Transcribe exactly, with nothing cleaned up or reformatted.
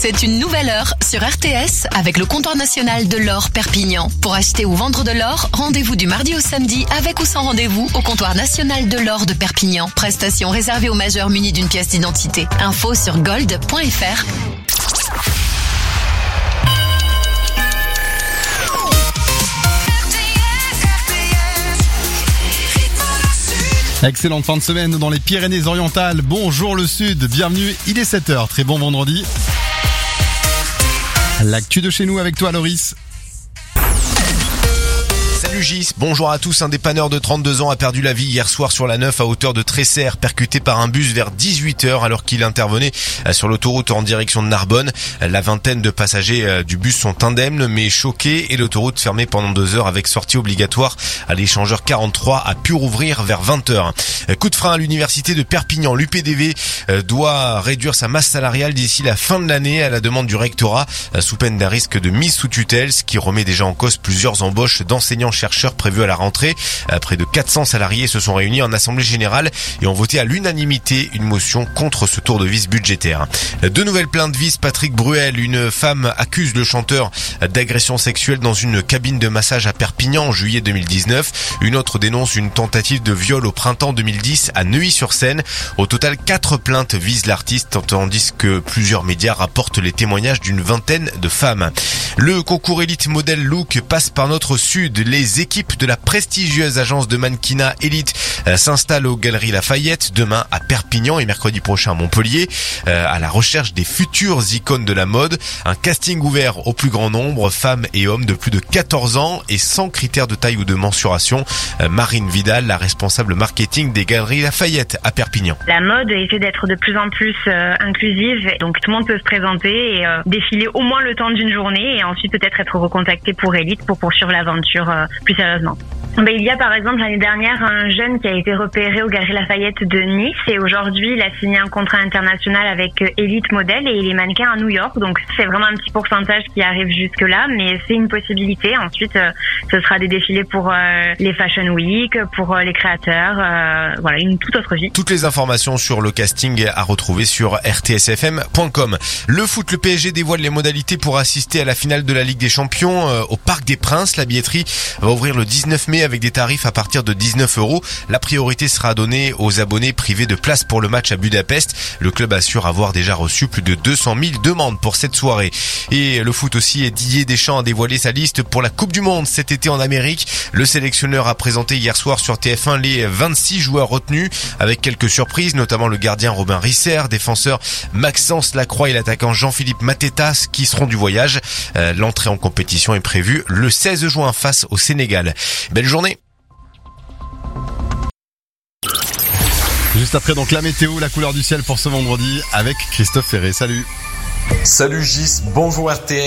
C'est une nouvelle heure sur R T S avec le comptoir national de l'or Perpignan. Pour acheter ou vendre de l'or, rendez-vous du mardi au samedi avec ou sans rendez-vous au comptoir national de l'or de Perpignan. Prestation réservée aux majeurs munis d'une pièce d'identité. Info sur gold point f r. Excellente fin de semaine dans les Pyrénées-Orientales. Bonjour le Sud, bienvenue, il est sept heures, très bon vendredi. L'actu de chez nous avec toi Loris. Salut Gis, bonjour à tous. Un dépanneur de trente-deux ans a perdu la vie hier soir sur la neuf à hauteur de Tresserre, percuté par un bus vers dix-huit heures alors qu'il intervenait sur l'autoroute en direction de Narbonne. La vingtaine de passagers du bus sont indemnes mais choqués et l'autoroute fermée pendant deux heures avec sortie obligatoire à l'échangeur quarante-trois a pu rouvrir vers vingt heures. Coup de frein à l'université de Perpignan. L'U P D V doit réduire sa masse salariale d'ici la fin de l'année à la demande du rectorat sous peine d'un risque de mise sous tutelle, ce qui remet déjà en cause plusieurs embauches d'enseignants chercheurs prévus à la rentrée. Près de quatre cents salariés se sont réunis en assemblée générale et ont voté à l'unanimité une motion contre ce tour de vis budgétaire. Deux nouvelles plaintes visent Patrick Bruel. Une femme accuse le chanteur d'agression sexuelle dans une cabine de massage à Perpignan en juillet deux mille dix-neuf. Une autre dénonce une tentative de viol au printemps deux mille dix à Neuilly-sur-Seine. Au total, quatre plaintes visent l'artiste, tandis que plusieurs médias rapportent les témoignages d'une vingtaine de femmes. Le concours Elite Model Look passe par notre sud. Les équipes de la prestigieuse agence de mannequinat Elite s'installent aux Galeries Lafayette demain à Perpignan et mercredi prochain à Montpellier, à la recherche des futures icônes de la mode. Un casting ouvert au plus grand nombre, femmes et hommes de plus de quatorze ans et sans critères de taille ou de mensuration. Marine Vidal, la responsable marketing des Galeries Lafayette à Perpignan. La mode essaie d'être de plus en plus euh, inclusive, donc tout le monde peut se présenter et euh, défiler au moins le temps d'une journée et ensuite peut-être être recontacté pour Elite pour poursuivre l'aventure euh, plus sérieusement. Ben, il y a par exemple l'année dernière un jeune qui a été repéré aux Galeries Lafayette de Nice et aujourd'hui il a signé un contrat international avec Elite Model et il est mannequin à New York, donc c'est vraiment un petit pourcentage qui arrive jusque là mais c'est une possibilité. Ensuite euh, ce sera des défilés pour euh, les Fashion Week, pour euh, les créateurs, euh, voilà, une toute autre vie. Toutes les informations sur le casting à retrouver sur r t s f m point com. Le foot, le P S G dévoile les modalités pour assister à la finale de la Ligue des Champions euh, au Parc des Princes. La billetterie va ouvrir le dix-neuf mai avec des tarifs à partir de dix-neuf euros. La priorité sera donnée aux abonnés privés de place pour le match à Budapest. Le club assure avoir déjà reçu plus de deux cent mille demandes pour cette soirée. Et le foot aussi, Didier Deschamps a dévoilé sa liste pour la Coupe du Monde cet été en Amérique. Le sélectionneur a présenté hier soir sur T F un les vingt-six joueurs retenus avec quelques surprises, notamment le gardien Robin Risser, défenseur Maxence Lacroix et l'attaquant Jean-Philippe Matetas qui seront du voyage. Euh, l'entrée en compétition est prévue le seize juin face au Sénégal. Belle journée. Juste après donc la météo, la couleur du ciel pour ce vendredi avec Christophe Ferré. Salut. Salut Gis, bonjour R T S.